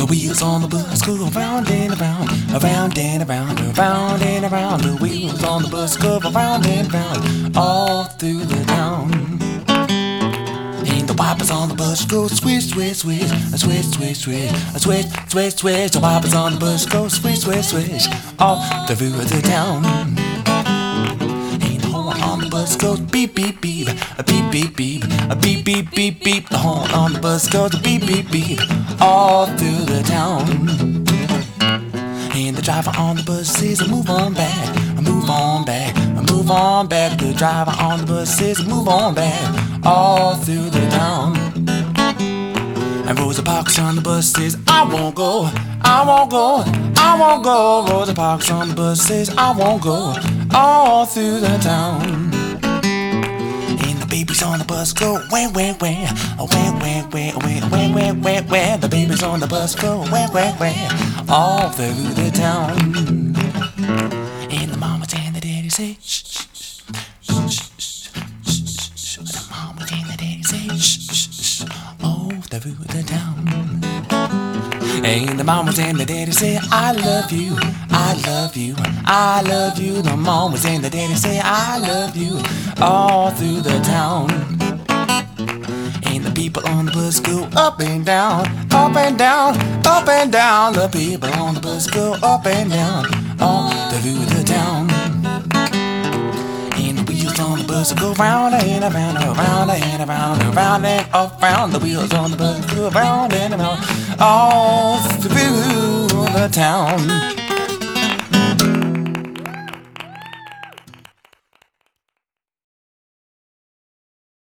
The wheels on the bus go around and around, around and around, around and around. The wheels on the bus go around and around, all through the town. And the wipers on the bus go swish, swish, swish, swish, swish, swish, swish, swish, swish. The wipers on the bus go swish, swish, swish, all through the town. And the horn on the bus goes beep, beep, beep, a beep, beep, beep, a beep, beep, beep, beep. The horn on the bus goes beep, beep, beep, all through the town. And the driver on the bus says, move on back, move on back, move on back. The driver on the bus says, move on back, all through the town. And Rosa Parks on the bus says, I won't go, I won't go, I won't go. Rosa Parks on the bus says, I won't go, all through the town. And the babies on the bus go wah, wah, wah, wah, wah, wah, wah, wah, wah, wah, wah. The babies on the bus go wah, wah, wah, all through the town. And the mamas and the daddies say, shh, shh, shh, shh, shh, shh. The mamas and the daddies say, shh, shh, shh, all through the town. And the mamas and the daddies say, I love you, I love you, I love you. The mamas and the daddies say, I love you, all through the town. And the people on the bus go up and down, up and down, up and down. The people on the bus go up and down, all through the town. And the wheels on the bus go round and around, around and around, around and around. The wheels on the bus go round and around, all through the town.